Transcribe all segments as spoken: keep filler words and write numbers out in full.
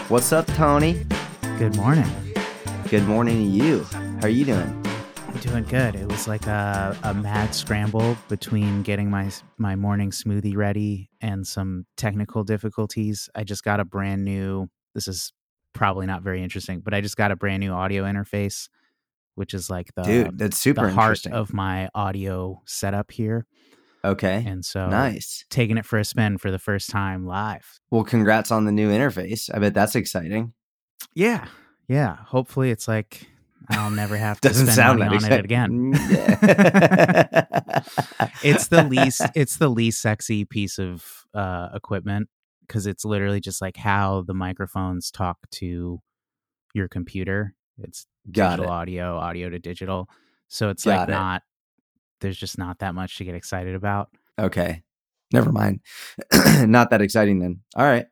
What's up, Tony? Good morning. Good morning to you. How are you doing? I'm doing good. It was like a, a mad scramble between getting my my morning smoothie ready and some technical difficulties. I just got a brand new, this is probably not very interesting, but I just got a brand new audio interface, which is like the, Dude, that's super the heart interesting. of my audio setup here. Okay. And so nice. Taking it for a spin for the first time live. Well, congrats on the new interface. I bet that's exciting. Yeah. Yeah. Hopefully it's like I'll never have to Doesn't spend sound money that on it exciting. again. Yeah. It's the least it's the least sexy piece of uh, equipment because it's literally just like how the microphones talk to your computer. It's Got digital it. audio, audio to digital. So it's Got like it. not there's just not that much to get excited about. Okay. Never mind. Not that exciting then. All right.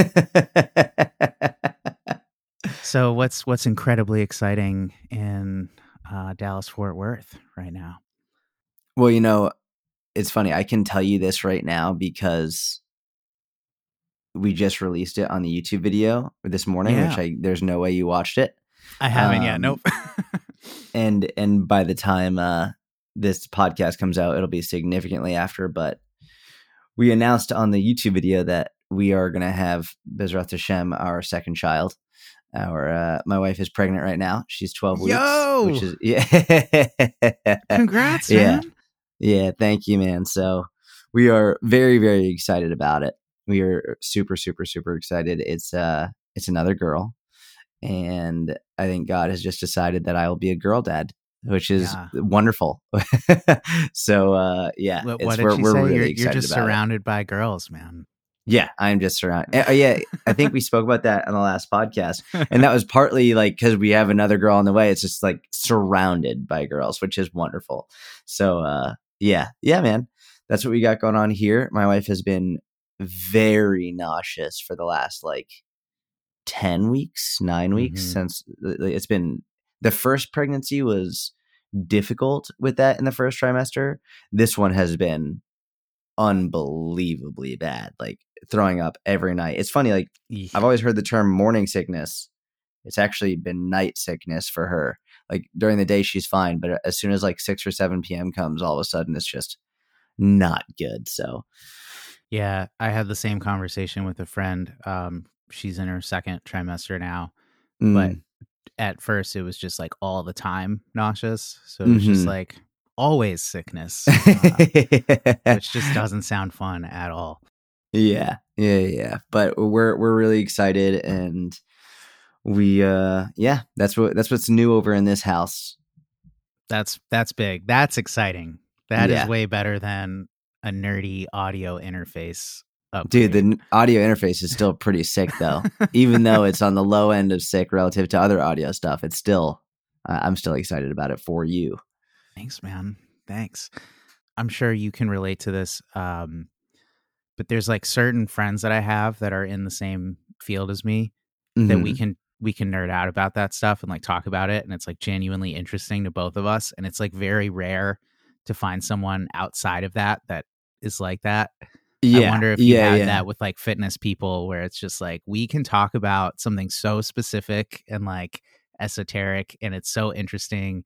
So what's what's incredibly exciting in uh, Dallas Fort Worth right now? Well, you know, it's funny. I can tell you this right now because we just released it on the YouTube video this morning, Yeah. which I there's no way you watched it. I haven't Um, yet. Nope. and and by the time uh, this podcast comes out, it'll be significantly after. But we announced on the YouTube video that we are going to have Bezrat Hashem, our second child. Our uh, my wife is pregnant right now. She's twelve weeks, Yo! which is yeah. Congrats, Yeah. man. Yeah, thank you, man. So we are very, very excited about it. We are super, super, super excited. It's uh, it's another girl, and I think God has just decided that I will be a girl dad, which is Yeah. wonderful. So uh, yeah, What, it's, what did we're, she we're say? really You're, excited you're just about surrounded by girls, man. it. Yeah, I'm just surrounded. Uh, yeah, I think we spoke about that on the last podcast, and that was partly like because we have another girl on the way. It's just like surrounded by girls, which is wonderful. So uh, yeah, yeah, man, that's what we got going on here. My wife has been very nauseous for the last like ten weeks, nine weeks Mhm. since it's been the first pregnancy was difficult with that in the first trimester. This one has been unbelievably bad, like throwing up every night. It's funny, like Eek. I've always heard the term morning sickness. It's actually been night sickness for her. Like during the day, she's fine. But as soon as like six or seven p.m. comes, all of a sudden it's just not good. So Yeah, I had the same conversation with a friend. Um, she's in her second trimester now, but mm, at first it was just like all the time nauseous. So it was just mhm. like always sickness, uh, which just doesn't sound fun at all. yeah, yeah, yeah. But we're we're really excited, and we uh yeah, that's what that's what's new over in this house. That's that's big. That's exciting. That Yeah. is way better than a nerdy audio interface upgrade. Dude, the n- audio interface is still pretty sick though. Even though it's on the low end of sick relative to other audio stuff, it's still uh, I'm still excited about it for you. Thanks, man. Thanks. I'm sure you can relate to this. Um, but there's like certain friends that I have that are in the same field as me that we Mhm. can we can nerd out about that stuff and like talk about it, and it's like genuinely interesting to both of us, and it's like very rare to find someone outside of that that is like that. Yeah. I wonder if you yeah, had yeah. that with like fitness people where it's just like we can talk about something so specific and like esoteric and it's so interesting,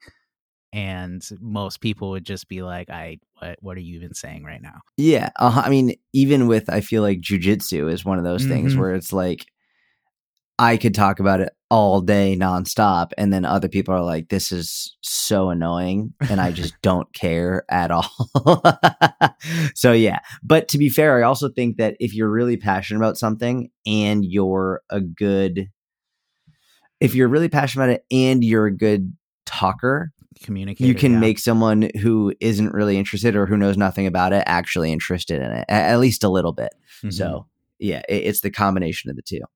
and most people would just be like, I what what are you even saying right now? Yeah, uh, I mean, even with I feel like jujitsu is one of those things Mhm. where it's like I could talk about it all day nonstop, and then other people are like, "This is so annoying," and I just don't care at all. So yeah, but to be fair, I also think that if you're really passionate about something and you're a good, if you're really passionate about it and you're a good talker, Communicator. you can yeah. make someone who isn't really interested or who knows nothing about it actually interested in it, a- at least a little bit. Mhm. So yeah, it, it's the combination of the two.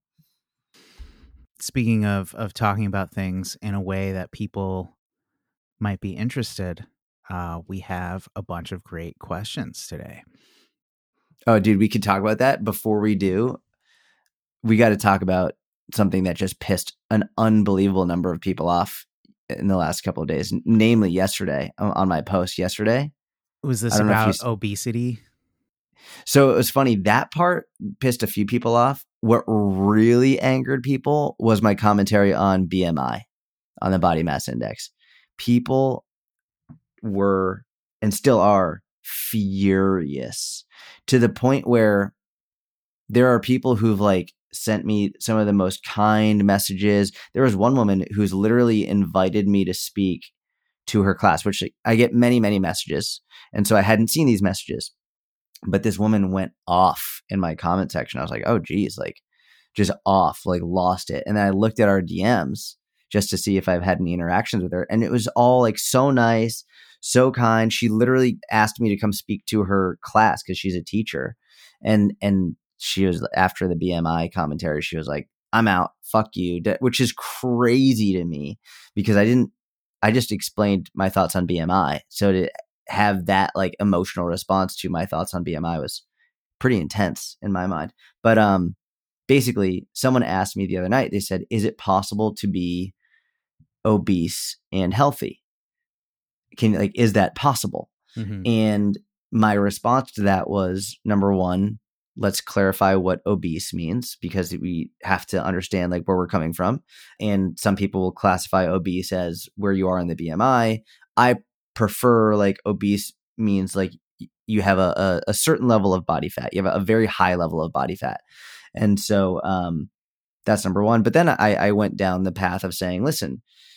Speaking of of talking about things in a way that people might be interested, uh, we have a bunch of great questions today. Oh, dude, we could talk about that. Before we do, we got to talk about something that just pissed an unbelievable number of people off in the last couple of days, n- namely yesterday on on my post yesterday. Was this I don't know if you about s- obesity? So it was funny. That part pissed a few people off. what really angered people was my commentary on B M I, on the body mass index. People were and still are furious to the point where there are people who've like sent me some of the most kind messages. There was one woman who's literally invited me to speak to her class, which I get many, many messages. And so I hadn't seen these messages, but this woman went off in my comment section. I was like, oh geez, like just off, like lost it. And then I looked at our D Ms just to see if I've had any interactions with her. And it was all like so nice, so kind. She literally asked me to come speak to her class because she's a teacher. And, and she was, after the B M I commentary, she was like, I'm out, fuck you, which is crazy to me because I didn't, I just explained my thoughts on B M I. So to have that like emotional response to my thoughts on B M I was pretty intense in my mind. But um, basically, someone asked me the other night, they said, is it possible to be obese and healthy? Can like, is that possible? Mm-hmm. And my response to that was, number one, let's clarify what obese means, because we have to understand like where we're coming from. And some people will classify obese as where you are in the B M I. I prefer like obese means like you have a, a, a certain level of body fat. You have a, a very high level of body fat. And so um, that's number one. But then I, I went down the path of saying, listen,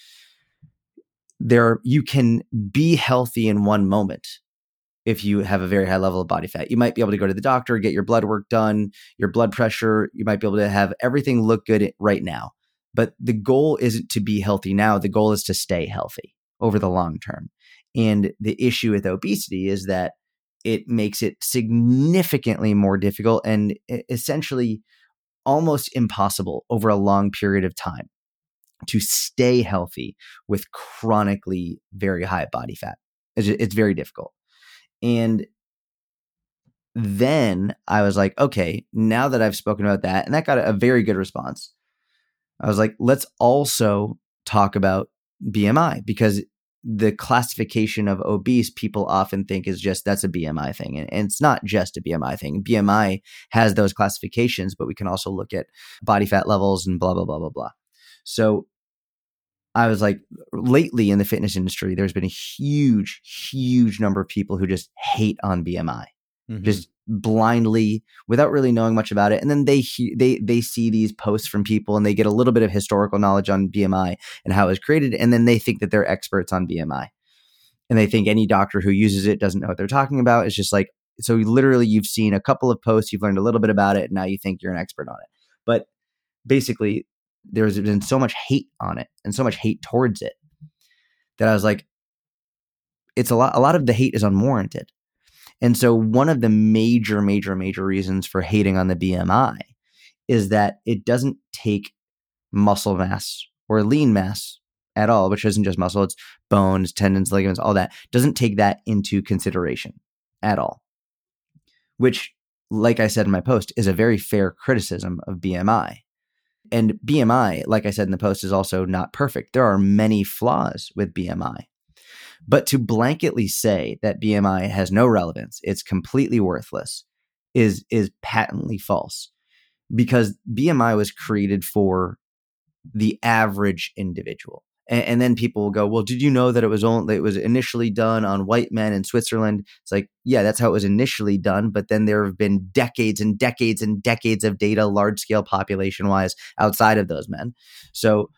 there you can be healthy in one moment. If you have a very high level of body fat, you might be able to go to the doctor, get your blood work done, your blood pressure. You might be able to have everything look good right now. But the goal isn't to be healthy now. The goal is to stay healthy over the long term. And the issue with obesity is that it makes it significantly more difficult and essentially almost impossible over a long period of time to stay healthy with chronically very high body fat. It's, it's very difficult. And then I was like, okay, now that I've spoken about that, and that got a very good response, I was like, let's also talk about B M I, because the classification of obese people often think is just, that's a B M I thing. And, and it's not just a B M I thing. B M I has those classifications, but we can also look at body fat levels and blah, blah, blah, blah, blah. So I was like, lately in the fitness industry, there's been a huge, huge number of people who just hate on B M I, mm-hmm. just blindly, without really knowing much about it. And then they they they see these posts from people and they get a little bit of historical knowledge on B M I and how it was created. And then they think that they're experts on B M I. And they think any doctor who uses it doesn't know what they're talking about. It's just like, so literally you've seen a couple of posts, you've learned a little bit about it, and now you think you're an expert on it. But basically, there's been so much hate on it and so much hate towards it that I was like, it's a lot, a lot of the hate is unwarranted. And so one of the major, major, major reasons for hating on the B M I is that it doesn't take muscle mass or lean mass at all, which isn't just muscle, it's bones, tendons, ligaments, all that, doesn't take that into consideration at all, which, like I said in my post, is a very fair criticism of B M I. And B M I, like I said in the post, is also not perfect. There are many flaws with B M I. But to blanketly say that B M I has no relevance, it's completely worthless, is, is patently false. Because B M I was created for the average individual. And, and then people will go, well, did you know that it was only, it was initially done on white men in Switzerland? It's like, yeah, that's how it was initially done. But then there have been decades and decades and decades of data, large scale population wise, outside of those men. So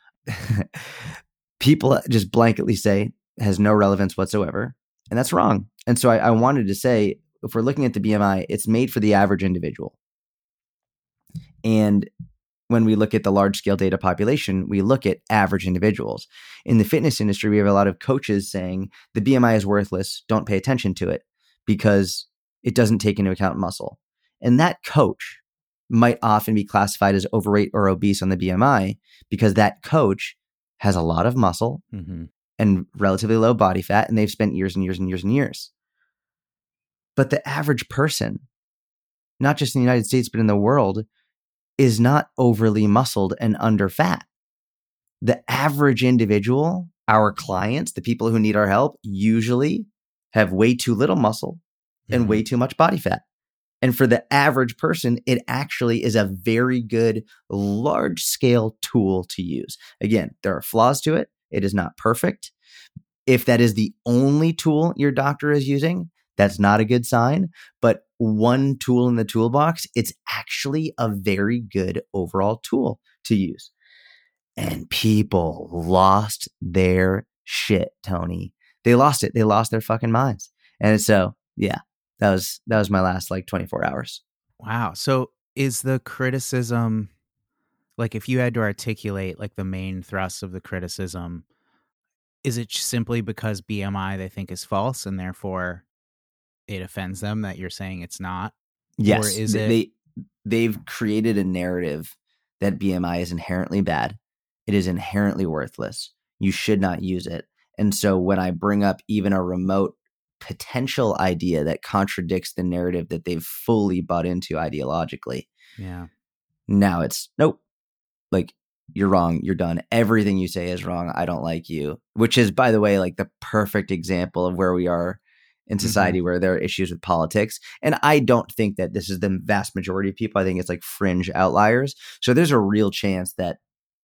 people just blanketly say has no relevance whatsoever. And that's wrong. And so I, I wanted to say, if we're looking at the B M I, it's made for the average individual. And when we look at the large scale data population, we look at average individuals. In the fitness industry, we have a lot of coaches saying the B M I is worthless. Don't pay attention to it because it doesn't take into account muscle. And that coach might often be classified as overweight or obese on the B M I because that coach has a lot of muscle mm-hmm. and relatively low body fat, and they've spent years and years and years and years. But the average person, not just in the United States, but in the world, is not overly muscled and under fat. The average individual, our clients, the people who need our help, usually have way too little muscle and mm-hmm. way too much body fat. And for the average person, it actually is a very good large scale tool to use. Again, there are flaws to it. It is not perfect. If that is the only tool your doctor is using, that's not a good sign. But one tool in the toolbox, it's actually a very good overall tool to use. And people lost their shit, Tony. They lost it. They lost their fucking minds. And so, yeah, that was that was my last like twenty-four hours. Wow. So is the criticism, like if you had to articulate like the main thrust of the criticism, is it simply because B M I they think is false and therefore it offends them that you're saying it's not? Yes. Or is it... They, they've created a narrative that B M I is inherently bad. It is inherently worthless. You should not use it. And so when I bring up even a remote potential idea that contradicts the narrative that they've fully bought into ideologically, yeah, now it's nope. Like, you're wrong. You're done. Everything you say is wrong. I don't like you, which is, by the way, like the perfect example of where we are in society, mm-hmm. where there are issues with politics. And I don't think that this is the vast majority of people. I think it's like fringe outliers. So there's a real chance that,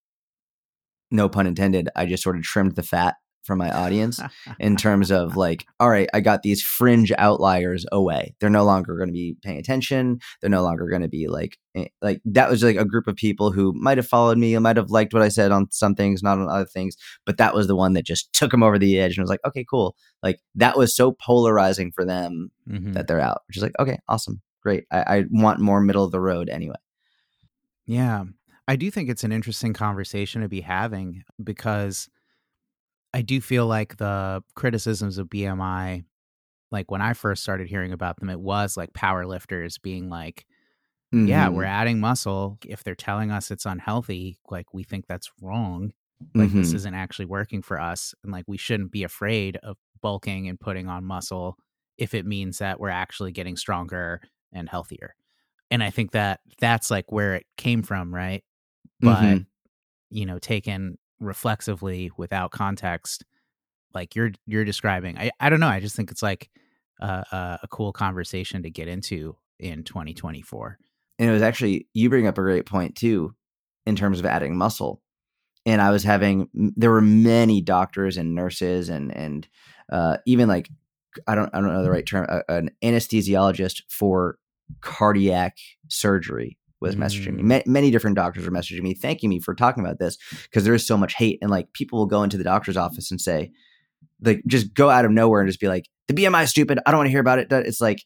no pun intended, I just sort of trimmed the fat from my audience in terms of like, all right, I got these fringe outliers away. They're no longer going to be paying attention. They're no longer going to be like, like that was like a group of people who might have followed me, might have liked what I said on some things, not on other things. But that was the one that just took them over the edge and was like, okay, cool. Like that was so polarizing for them mm-hmm. that they're out, which is like, okay, awesome. Great. I, I want more middle of the road anyway. Yeah. I do think it's an interesting conversation to be having because I do feel like the criticisms of B M I, like when I first started hearing about them, it was like power lifters being like, mm-hmm. yeah, we're adding muscle. If they're telling us it's unhealthy, like we think that's wrong. Like mm-hmm. this isn't actually working for us. And like we shouldn't be afraid of bulking and putting on muscle if it means that we're actually getting stronger and healthier. And I think that that's like where it came from, right? But, mm-hmm. you know, taken reflexively without context, like you're you're describing, I, I don't know. I just think it's like a, a, a cool conversation to get into in twenty twenty-four. And it was actually, you bring up a great point too, in terms of adding muscle. And I was having, there were many doctors and nurses and and uh, even like, I don't I don't know the right term, a, an anesthesiologist for cardiac surgery was messaging me. Ma- many different doctors were messaging me, thanking me for talking about this because there is so much hate. And like people will go into the doctor's office and say, like, just go out of nowhere and just be like, the B M I is stupid. I don't want to hear about it. It's like,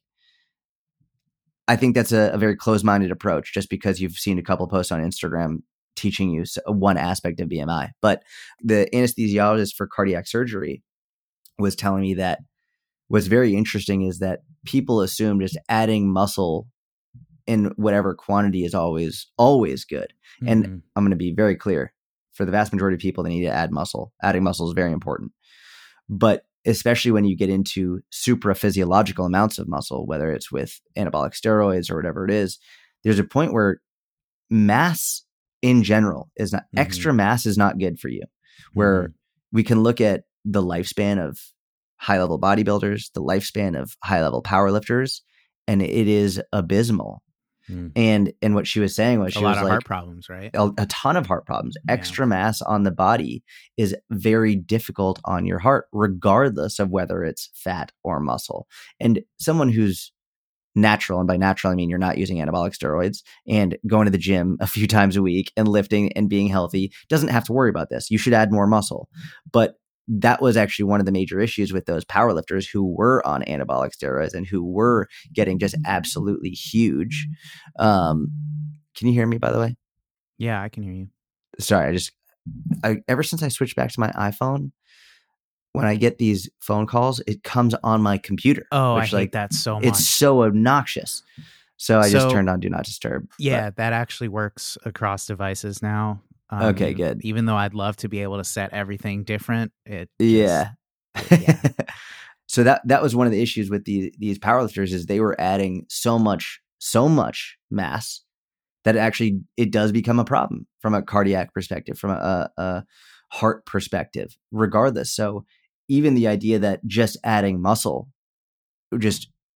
I think that's a, a very closed-minded approach just because you've seen a couple of posts on Instagram teaching you one aspect of B M I. But the anesthesiologist for cardiac surgery was telling me that what's very interesting is that people assume just adding muscle in whatever quantity is always, always good. Mm-hmm. And I'm going to be very clear. For the vast majority of people, they need to add muscle. Adding muscle is very important. But especially when you get into supraphysiological amounts of muscle, whether it's with anabolic steroids or whatever it is, there's a point where mass in general is not, mm-hmm. extra mass is not good for you. Where mm-hmm. we can look at the lifespan of high-level bodybuilders, the lifespan of high-level powerlifters, and it is abysmal. Mm. And and what she was saying was she a lot was of like, heart problems, right? A, a ton of heart problems. Yeah. Extra mass on the body is very difficult on your heart, regardless of whether it's fat or muscle. And someone who's natural, and by natural I mean you're not using anabolic steroids and going to the gym a few times a week and lifting and being healthy, doesn't have to worry about this. You should add more muscle. But that was actually one of the major issues with those powerlifters who were on anabolic steroids and who were getting just absolutely huge. Um, can you hear me, by the way? Yeah, I can hear you. Sorry, I just, I, ever since I switched back to my iPhone, when I get these phone calls, it comes on my computer. Oh, which, I hate like, that so much. It's so obnoxious. So I so, just turned on Do Not Disturb. Yeah, but. that actually works across devices now. Um, okay, good. Even though I'd love to be able to set everything different, it yeah. Just, it, yeah. So that that was one of the issues with the, these powerlifters is they were adding so much so much mass that it actually it does become a problem from a cardiac perspective, from a, a heart perspective, regardless. So even the idea that just adding muscle just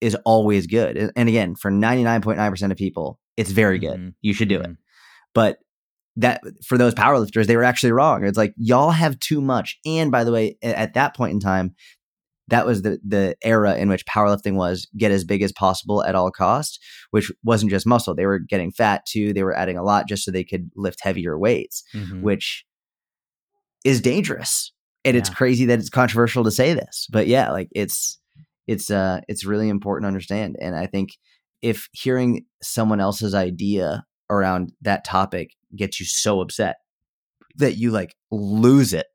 is always good. And and again, for ninety-nine point nine percent of people, it's very good. Mm-hmm. You should do Mm-hmm. it. But that for those powerlifters, they were actually wrong. It's like, y'all have too much. And by the way, a- at that point in time, that was the the era in which powerlifting was get as big as possible at all costs, which wasn't just muscle. They were getting fat too. They were adding a lot just so they could lift heavier weights, Mm-hmm. which is dangerous. And it's Yeah. crazy that it's controversial to say this, but yeah, like it's, it's, uh, it's really important to understand. And I think if hearing someone else's idea around that topic gets you so upset that you like lose it,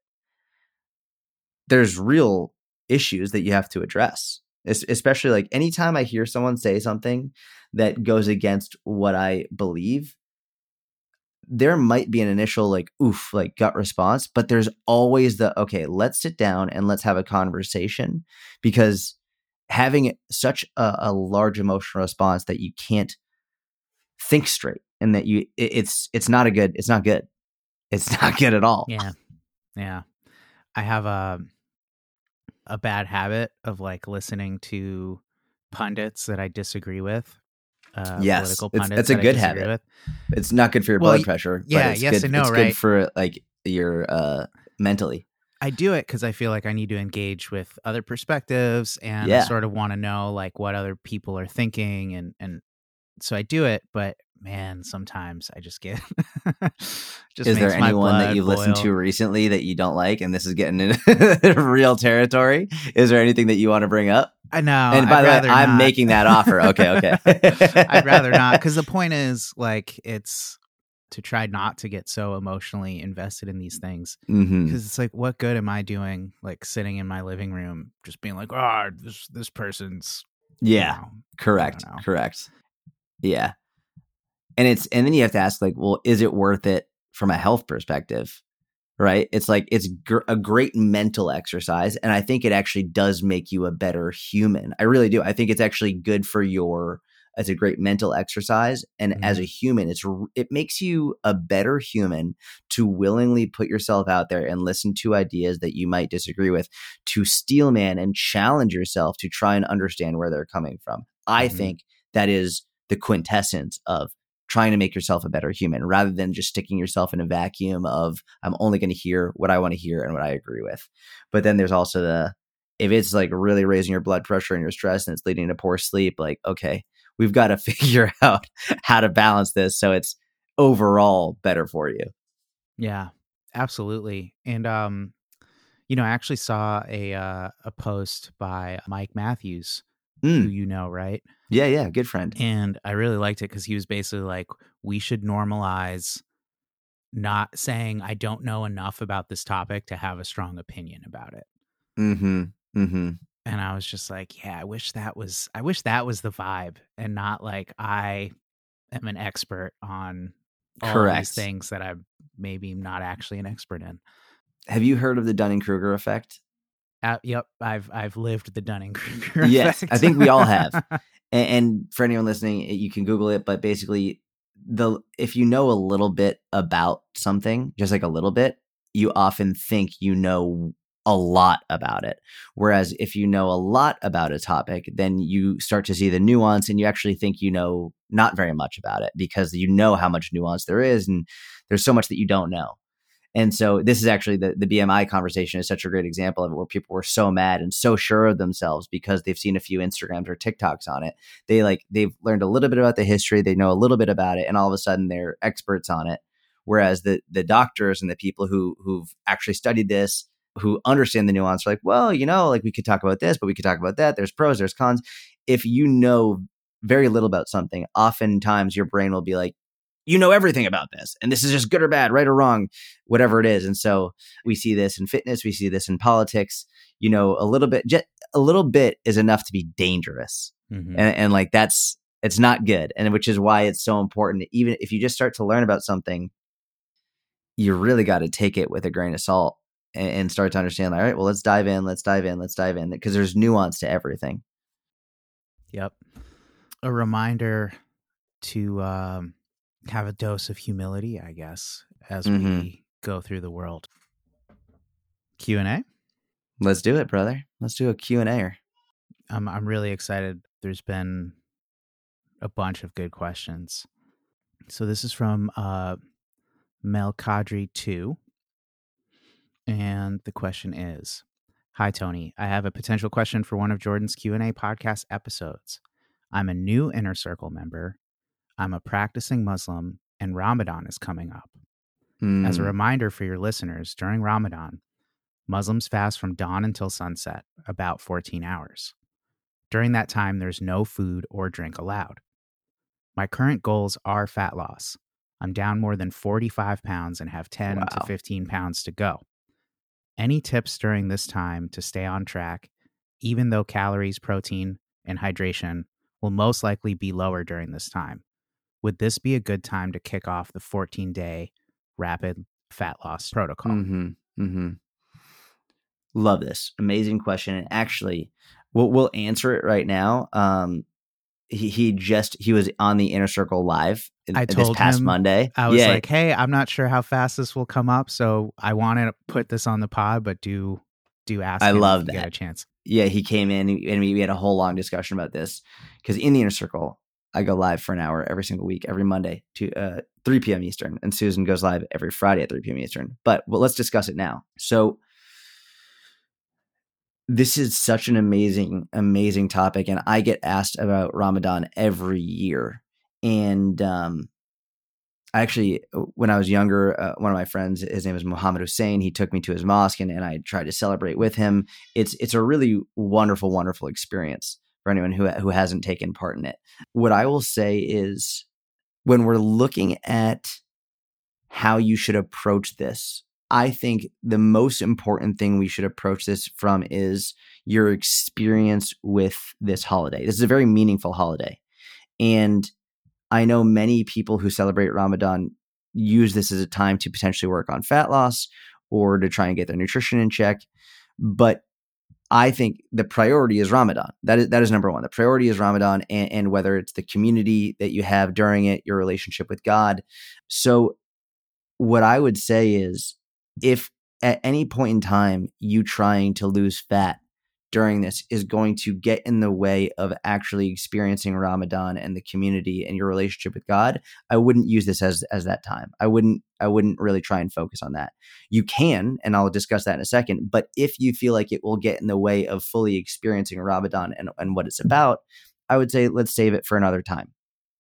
there's real issues that you have to address. Es- especially like anytime I hear someone say something that goes against what I believe, there might be an initial like, oof, like gut response, but there's always the, okay, let's sit down and let's have a conversation, because having such a, a large emotional response that you can't think straight and that you, it, it's, it's not a good, it's not good. It's not good at all. Yeah. Yeah. I have a, a bad habit of like listening to pundits that I disagree with. Uh, Yes, political it's, pundits that's a that I good disagree habit. with. It's not good for your Well, blood y- pressure. yeah, but it's yes good, and no, it's right? good for like your uh, mentally. I do it because I feel like I need to engage with other perspectives, and I Yeah. sort of want to know like what other people are thinking, and and so I do it. But man, sometimes I just get just Is makes there my anyone that blood you've listened boil. to recently that you don't like, and this is getting into real territory? Is there anything that you want to bring up? I know. And by I'd the way, rather I'm not. making that offer. Okay, okay. I'd rather not, because the point is like it's to try not to get so emotionally invested in these things, because hmm it's like, what good am I doing like sitting in my living room just being like, oh, this this person's Yeah, you know, correct, I don't know. correct. Yeah, and it's and then you have to ask like, well, is it worth it from a health perspective? Right? It's like it's gr- a great mental exercise, and I think it actually does make you a better human. I really do. I think it's actually good for your. It's a great mental exercise, and Mhm. as a human, it's r- it makes you a better human to willingly put yourself out there and listen to ideas that you might disagree with, to steel man and challenge yourself to try and understand where they're coming from. I Mhm. think that is the quintessence of trying to make yourself a better human, rather than just sticking yourself in a vacuum of I'm only going to hear what I want to hear and what I agree with. But then there's also the, if it's like really raising your blood pressure and your stress and it's leading to poor sleep, like, okay, we've got to figure out how to balance this so it's overall better for you. Yeah, absolutely. And um, you know, I actually saw a uh, a post by Mike Matthews, who Mm, you know, right? yeah, yeah, good friend. And I really liked it because he was basically like, we should normalize not saying I don't know enough about this topic to have a strong opinion about it. Mm-hmm. Mm-hmm. And I was just like, yeah, I wish that was I wish that was the vibe, and not like I am an expert on all of these Correct. things that I'm maybe not actually an expert in. Have you heard of the Dunning-Kruger effect? Uh, yep, I've I've lived the Dunning-Kruger Yes, effect. I think we all have. And, and for anyone listening, you can Google it. But basically, the if you know a little bit about something, just like a little bit, you often think you know a lot about it. Whereas if you know a lot about a topic, then you start to see the nuance, and you actually think you know not very much about it, because you know how much nuance there is, and there's so much that you don't know. And so this is actually the, the B M I conversation is such a great example of it, where people were so mad and so sure of themselves because they've seen a few Instagrams or TikToks on it. They like, they've learned a little bit about the history. They know a little bit about it, and all of a sudden they're experts on it. Whereas the, the doctors and the people who, who've actually studied this, who understand the nuance, are like, well, you know, like we could talk about this, but we could talk about that. There's pros, there's cons. If you know very little about something, oftentimes your brain will be like, you know everything about this, and this is just good or bad, right or wrong, whatever it is. And so we see this in fitness, we see this in politics. You know, a little bit, just a little bit is enough to be dangerous, Mhm. and, and like that's it's not good, and which is why it's so important. Even if you just start to learn about something, you really got to take it with a grain of salt and, and start to understand. All right, well, let's dive in, let's dive in, let's dive in, because there's nuance to everything. Yep. A reminder to um, have a dose of humility, I guess, as Mhm. we go through the world. Q and A. Let's do it, brother. Let's do a Q and A. I'm I'm really excited. There's There's been a bunch of good questions. So this is from uh, Melkadri two. And the question is, hi, Tony. I have a potential question for one of Jordan's Q and A podcast episodes. I'm a new Inner Circle member. I'm a practicing Muslim, and Ramadan is coming up. Mm. As a reminder for your listeners, during Ramadan, Muslims fast from dawn until sunset, about fourteen hours. During that time, there's no food or drink allowed. My current goals are fat loss. I'm down more than forty-five pounds and have ten Wow. to fifteen pounds to go. Any tips during this time to stay on track, even though calories, protein, and hydration will most likely be lower during this time? Would this be a good time to kick off the fourteen-day rapid fat loss protocol? Mm-hmm. Mm-hmm. Love this. Amazing question. And actually, we'll, we'll answer it right now. Um, he, he just, he was on the Inner Circle live I this told past him, Monday. I was yeah. like, hey, I'm not sure how fast this will come up, so I want to put this on the pod, but do do ask I him love if you that. get a chance. Yeah, he came in and we had a whole long discussion about this because in the Inner Circle, I go live for an hour every single week, every Monday to uh, three p.m. Eastern, and Susan goes live every Friday at three p.m. Eastern. But well, let's discuss it now. So this is such an amazing, amazing topic, and I get asked about Ramadan every year. And um, actually, when I was younger, uh, one of my friends, his name is Muhammad Hussein. He took me to his mosque, and, and I tried to celebrate with him. It's it's a really wonderful, wonderful experience for anyone who who hasn't taken part in it. What I will say is, when we're looking at how you should approach this, I think the most important thing we should approach this from is your experience with this holiday. This is a very meaningful holiday. And I know many people who celebrate Ramadan use this as a time to potentially work on fat loss or to try and get their nutrition in check. But I think the priority is Ramadan. That is that is number one. The priority is Ramadan, and, and whether it's the community that you have during it, your relationship with God. So what I would say is, if at any point in time you trying to lose fat during this is going to get in the way of actually experiencing Ramadan and the community and your relationship with God, I wouldn't use this as as that time. I wouldn't I wouldn't really try and focus on that. You can, and I'll discuss that in a second, but if you feel like it will get in the way of fully experiencing Ramadan and, and what it's about, I would say let's save it for another time.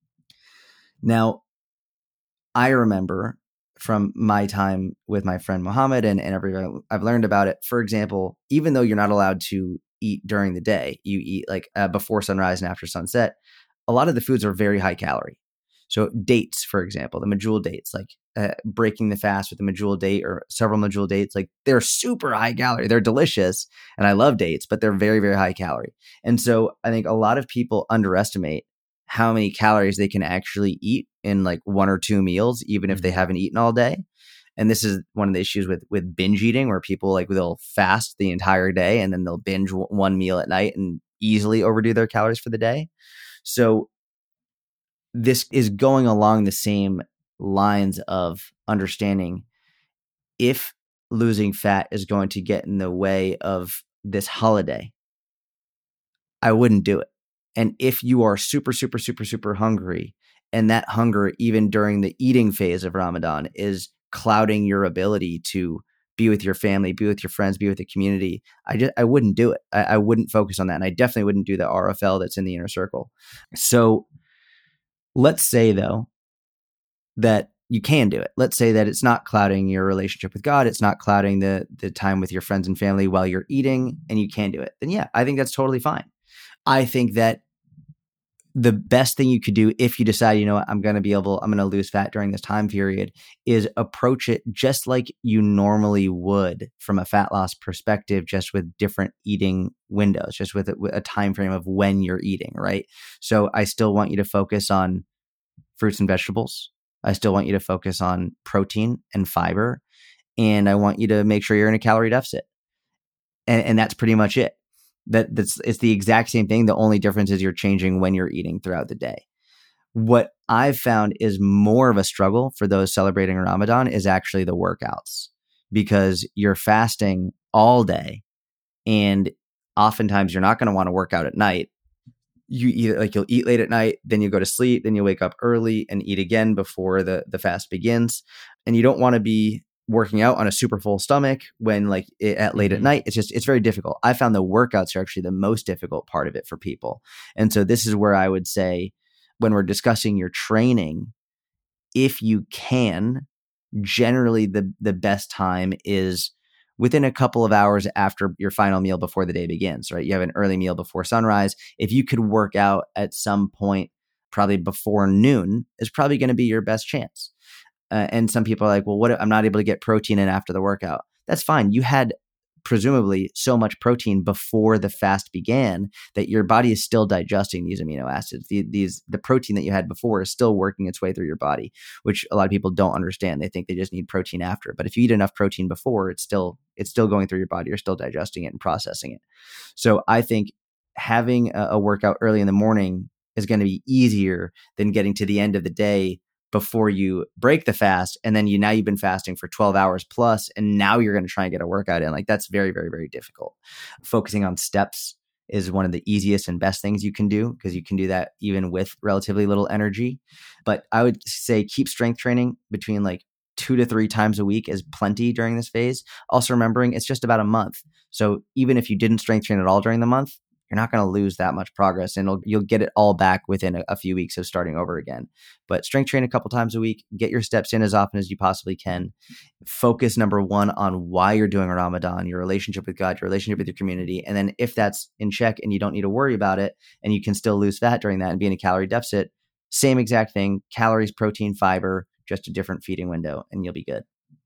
Now, I remember from my time with my friend Muhammad and, and everything I've learned about it. For example, even though you're not allowed to eat during the day, you eat like uh, before sunrise and after sunset, a lot of the foods are very high calorie. So dates, for example, the medjool dates, like uh, breaking the fast with a medjool date or several medjool dates, like they're super high calorie. They're delicious. And I love dates, but they're very, very high calorie. And so I think a lot of people underestimate how many calories they can actually eat in like one or two meals, even if they haven't eaten all day. And this is one of the issues with, with binge eating, where people like they'll fast the entire day and then they'll binge w- one meal at night and easily overdo their calories for the day. So this is going along the same lines of understanding if losing fat is going to get in the way of this holiday, I wouldn't do it. And if you are super, super, super, super hungry, and that hunger, even during the eating phase of Ramadan, is clouding your ability to be with your family, be with your friends, be with the community, I just I wouldn't do it. I, I wouldn't focus on that. And I definitely wouldn't do the R F L that's in the Inner Circle. So let's say, though, that you can do it. Let's say that it's not clouding your relationship with God. It's not clouding the the time with your friends and family while you're eating, and you can do it. Then yeah, I think that's totally fine. I think that the best thing you could do if you decide, you know what, I'm going to be able, I'm going to lose fat during this time period, is approach it just like you normally would from a fat loss perspective, just with different eating windows, just with a, with a time frame of when you're eating, right? So I still want you to focus on fruits and vegetables. I still want you to focus on protein and fiber. And I want you to make sure you're in a calorie deficit. And, and that's pretty much it. That that's it's the exact same thing. The only difference is you're changing when you're eating throughout the day. What I've found is more of a struggle for those celebrating Ramadan is actually the workouts, because you're fasting all day, and oftentimes you're not going to want to work out at night. you eat like you'll eat late at night, then you go to sleep, then you wake up early and eat again before the the fast begins. And you don't want to be working out on a super full stomach when like it, at late mm-hmm. at night. It's just, it's very difficult. I found the workouts are actually the most difficult part of it for people. And so this is where I would say when we're discussing your training, if you can, generally the the best time is within a couple of hours after your final meal before the day begins, right? You have an early meal before sunrise. If you could work out at some point, probably before noon is probably going to be your best chance. Uh, and some people are like, well, what if I'm not able to get protein in after the workout? That's fine. You had presumably so much protein before the fast began that your body is still digesting these amino acids. The, these the protein that you had before is still working its way through your body, which a lot of people don't understand. They think they just need protein after. But if you eat enough protein before, it's still it's still going through your body. You're still digesting it and processing it. So I think having a, a workout early in the morning is going to be easier than getting to the end of the day before you break the fast. And then you now you've been fasting for twelve hours plus, and now you're going to try and get a workout in. Like that's very, very, very difficult. Focusing on steps is one of the easiest and best things you can do because you can do that even with relatively little energy. But I would say keep strength training between like two to three times a week is plenty during this phase. Also remembering it's just about a month. So even if you didn't strength train at all during the month, you're not going to lose that much progress, and it'll, you'll get it all back within a, a few weeks of starting over again. But strength train a couple times a week, get your steps in as often as you possibly can. Focus, number one, on why you're doing Ramadan, your relationship with God, your relationship with your community. And then if that's in check and you don't need to worry about it, and you can still lose fat during that and be in a calorie deficit, same exact thing, calories, protein, fiber, just a different feeding window, and you'll be good.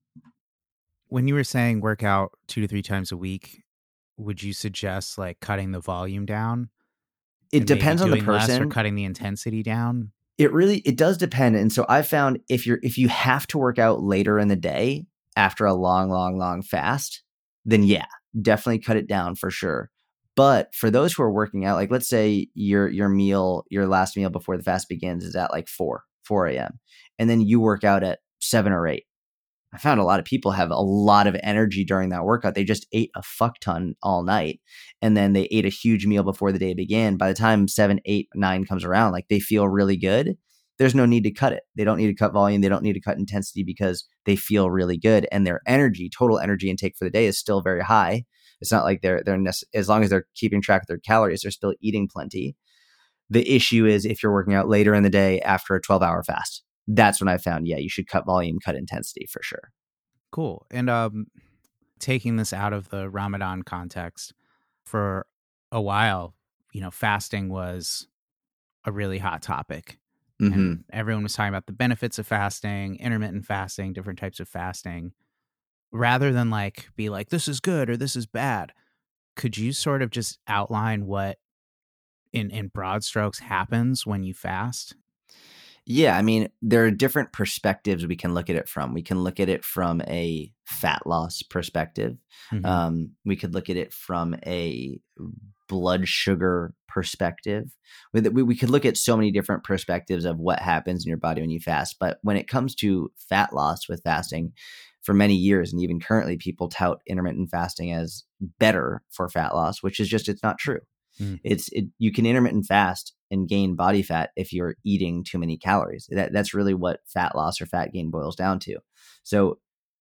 When you were saying work out two to three times a week, would you suggest like cutting the volume down? It depends on the person. Or cutting the intensity down? It really, it does depend. And so I found if you're, if you have to work out later in the day after a long, long, long fast, then yeah, definitely cut it down for sure. But for those who are working out, like let's say your, your meal, your last meal before the fast begins is at like four, four a.m. And then you work out at seven or eight. I found a lot of people have a lot of energy during that workout. They just ate a fuck ton all night, and then they ate a huge meal before the day began. By the time seven, eight, nine comes around, like they feel really good. There's no need to cut it. They don't need to cut volume. They don't need to cut intensity because they feel really good, and their energy, total energy intake for the day is still very high. It's not like they're they're nece- as long as they're keeping track of their calories, they're still eating plenty. The issue is if you're working out later in the day after a twelve hour fast. That's when I found, yeah, you should cut volume, cut intensity for sure. Cool. And um, taking this out of the Ramadan context, for a while, you know, fasting was a really hot topic. Mm-hmm. And everyone was talking about the benefits of fasting, intermittent fasting, different types of fasting. Rather than like be like, this is good or this is bad, could you sort of just outline what in, in broad strokes happens when you fast? Yeah, I mean, there are different perspectives we can look at it from. We can look at it from a fat loss perspective. Mm-hmm. Um, we could look at it from a blood sugar perspective. We, we, we could look at so many different perspectives of what happens in your body when you fast. But when it comes to fat loss with fasting, for many years, and even currently, people tout intermittent fasting as better for fat loss, which is just, it's not true. Mm. It's it, you can intermittent fast and gain body fat if you're eating too many calories. That that's really what fat loss or fat gain boils down to. So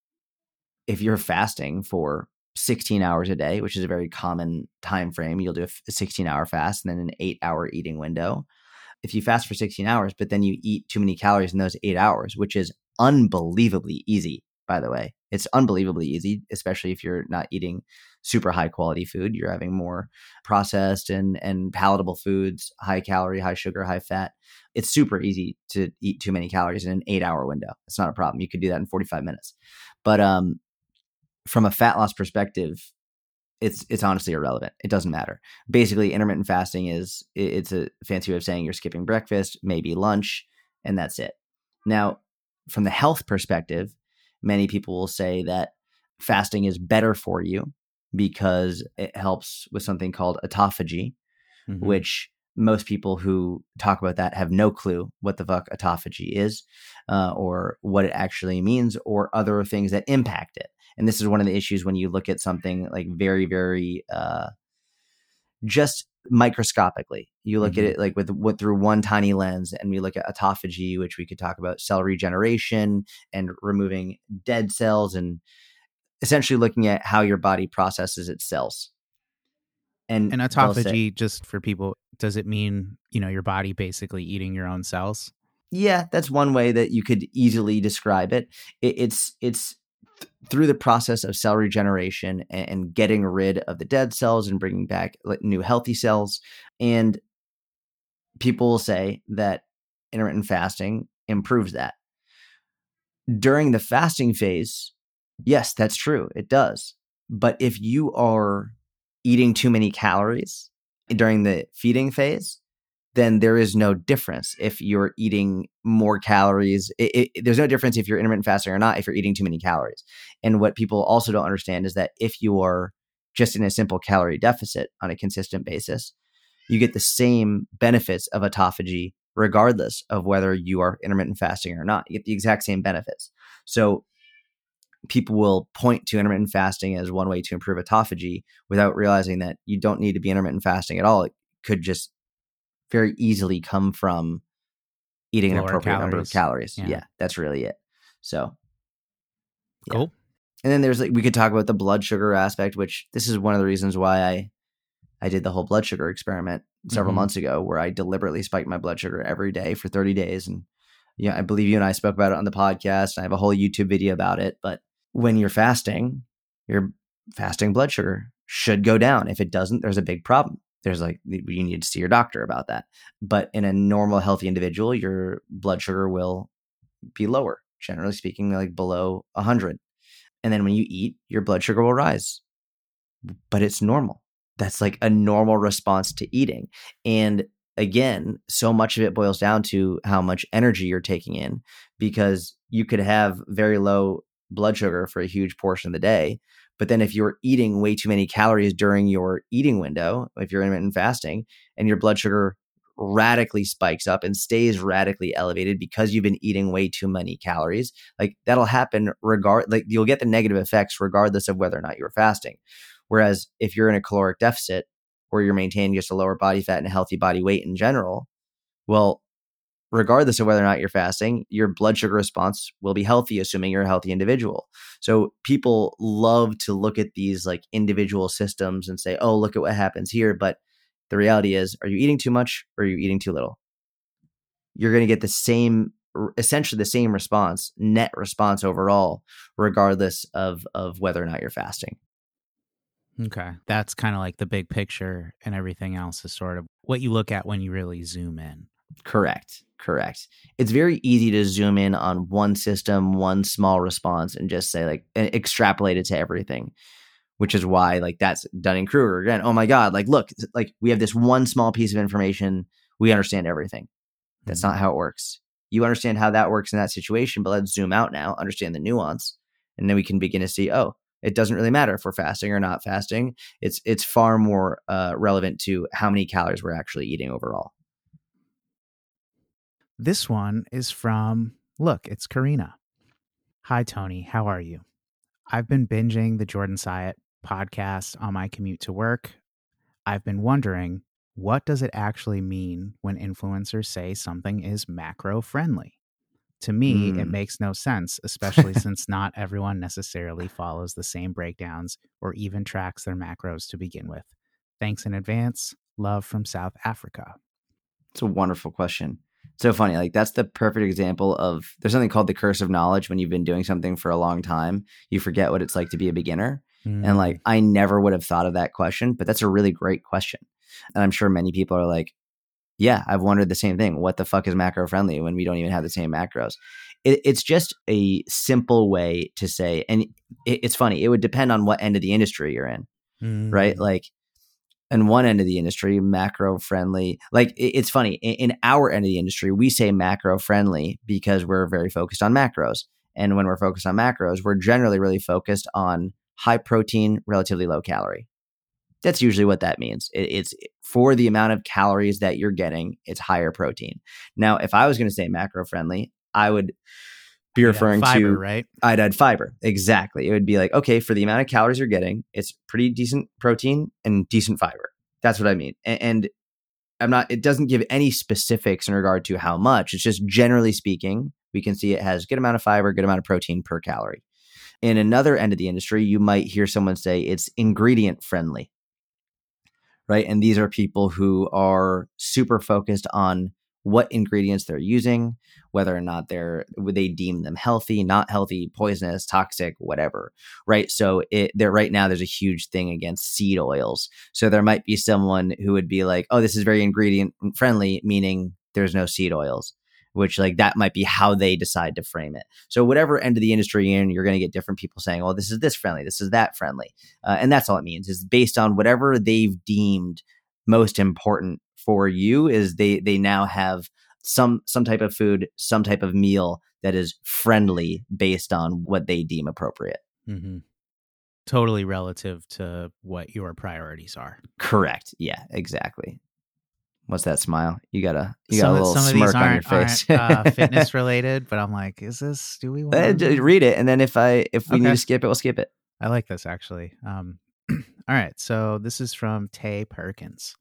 if you're fasting for sixteen hours a day, which is a very common time frame, you'll do a sixteen hour fast and then an eight hour eating window. If you fast for sixteen hours, but then you eat too many calories in those eight hours, which is unbelievably easy, by the way, it's unbelievably easy, especially if you're not eating super high quality food. You're having more processed and, and palatable foods, high calorie, high sugar, high fat. It's super easy to eat too many calories in an eight hour window. It's not a problem. You could do that in forty-five minutes. But um, from a fat loss perspective, it's it's honestly irrelevant. It doesn't matter. Basically, intermittent fasting is, it's a fancy way of saying you're skipping breakfast, maybe lunch, and that's it. Now, from the health perspective, many people will say that fasting is better for you because it helps with something called autophagy, mm-hmm. which most people who talk about that have no clue what the fuck autophagy is, uh, or what it actually means, or other things that impact it. And this is one of the issues when you look at something like very, very uh, just microscopically. You look Mhm. at it like with, with through one tiny lens, and we look at autophagy, which we could talk about cell regeneration and removing dead cells, and essentially looking at how your body processes its cells. And And they'll say, autophagy, just for people, does it mean, you know, your body basically eating your own cells? yeah, that's one way that you could easily describe it. it it's it's th- through the process of cell regeneration and, and getting rid of the dead cells and bringing back like, new healthy cells. And people will say that intermittent fasting improves that. During the fasting phase, yes, that's true. It does. But if you are eating too many calories during the feeding phase, then there is no difference if you're eating more calories. It, it, there's no difference if you're intermittent fasting or not if you're eating too many calories. And what people also don't understand is that if you are just in a simple calorie deficit on a consistent basis, you get the same benefits of autophagy regardless of whether you are intermittent fasting or not. You get the exact same benefits. So people will point to intermittent fasting as one way to improve autophagy without realizing that you don't need to be intermittent fasting at all. It could just very easily come from eating Lower an appropriate calories. number of calories. Yeah. Yeah, that's really it. So, yeah. Cool. And then there's like, we could talk about the blood sugar aspect, which this is one of the reasons why I, I did the whole blood sugar experiment several Mhm. months ago, where I deliberately spiked my blood sugar every day for thirty days. And yeah, I believe you and I spoke about it on the podcast. I have a whole YouTube video about it. But when you're fasting, your fasting blood sugar should go down. If it doesn't, there's a big problem. There's like, you need to see your doctor about that. But in a normal, healthy individual, your blood sugar will be lower, generally speaking, like below one hundred. And then when you eat, your blood sugar will rise. But it's normal. That's like a normal response to eating. And again, so much of it boils down to how much energy you're taking in, because you could have very low blood sugar for a huge portion of the day. But then if you're eating way too many calories during your eating window, if you're intermittent fasting, and your blood sugar radically spikes up and stays radically elevated because you've been eating way too many calories, like that'll happen regard, like you'll get the negative effects regardless of whether or not you're fasting. Whereas if you're in a caloric deficit or you're maintaining just a lower body fat and a healthy body weight in general, well, regardless of whether or not you're fasting, your blood sugar response will be healthy, assuming you're a healthy individual. So people love to look at these like individual systems and say, oh, look at what happens here. But the reality is, are you eating too much or are you eating too little? You're going to get the same, essentially the same response, net response overall, regardless of, of whether or not you're fasting. Okay. That's kind of like the big picture, and everything else is sort of what you look at when you really zoom in. Correct. Correct. It's very easy to zoom in on one system, one small response, and just say like extrapolate it to everything, which is why like that's Dunning-Kruger again. Oh my God. Like, look, like we have this one small piece of information. We understand everything. That's Mm-hmm. not how it works. You understand how that works in that situation, but let's zoom out now, understand the nuance. And then we can begin to see, oh, it doesn't really matter if we're fasting or not fasting. It's, it's far more uh, relevant to how many calories we're actually eating overall. This one is from, look, it's Karina. Hi, Tony. How are you? I've been binging the Jordan Syatt podcast on my commute to work. I've been wondering, what does it actually mean when influencers say something is macro friendly? To me, Mm. it makes no sense, especially since not everyone necessarily follows the same breakdowns or even tracks their macros to begin with. Thanks in advance. Love from South Africa. It's a wonderful question. So funny. Like that's the perfect example of, there's something called the curse of knowledge. When you've been doing something for a long time, you forget what it's like to be a beginner. Mm. And like, I never would have thought of that question, but that's a really great question. And I'm sure many people are like, yeah, I've wondered the same thing. What the fuck is macro friendly when we don't even have the same macros? It, it's just a simple way to say, and it, it's funny. It would depend on what end of the industry you're in, Mm. right? Like, in one end of the industry, macro friendly. Like it, it's funny. In, in our end of the industry, we say macro friendly because we're very focused on macros. And when we're focused on macros, we're generally really focused on high protein, relatively low calorie. That's usually what that means. It, it's for the amount of calories that you're getting, it's higher protein. Now, if I was going to say macro friendly, I would be referring fiber, to right? I'd add fiber. Exactly. It would be like, okay, for the amount of calories you're getting, it's pretty decent protein and decent fiber. That's what I mean. And, and I'm not, it doesn't give any specifics in regard to how much. It's just generally speaking, we can see it has good amount of fiber, good amount of protein per calorie. In another end of the industry, you might hear someone say it's ingredient friendly, right? And these are people who are super focused on what ingredients they're using, whether or not they're they deem them healthy, not healthy, poisonous, toxic, whatever, right? So it there right now there's a huge thing against seed oils. So there might be someone who would be like, "Oh, this is very ingredient friendly," meaning there's no seed oils, which like that might be how they decide to frame it. So whatever end of the industry you're in, you're going to get different people saying, "Well, this is this friendly, this is that friendly," uh, and that's all it means is based on whatever they've deemed most important for you. Is they they now have some some type of food, some type of meal that is friendly based on what they deem appropriate. Mm-hmm. Totally relative to what your priorities are. Correct. Yeah, exactly. What's that smile? You got a you got some, a little some smirk of these on your aren't, face. aren't uh, fitness related, but I'm like, is this? Do we want Uh, to read it, and then if I if we Okay. need to skip it, we'll skip it. I like this actually. Um, all right, so this is from Tay Perkins.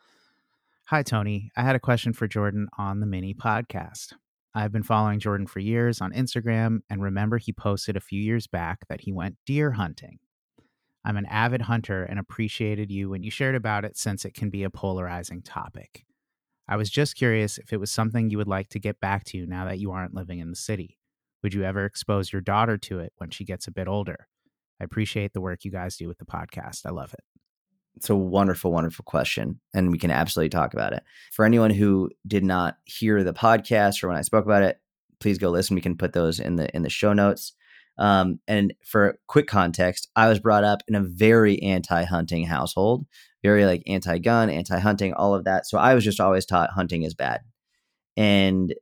Hi, Tony. I had a question for Jordan on the mini podcast. I've been following Jordan for years on Instagram and remember he posted a few years back that he went deer hunting. I'm an avid hunter and appreciated you when you shared about it since it can be a polarizing topic. I was just curious if it was something you would like to get back to now that you aren't living in the city. Would you ever expose your daughter to it when she gets a bit older? I appreciate the work you guys do with the podcast. I love it. It's a wonderful, wonderful question, and we can absolutely talk about it. For anyone who did not hear the podcast or when I spoke about it, please go listen. We can put those in the in the show notes. Um, and for quick context, I was brought up in a very anti-hunting household, very like anti-gun, anti-hunting, all of that. So I was just always taught hunting is bad. And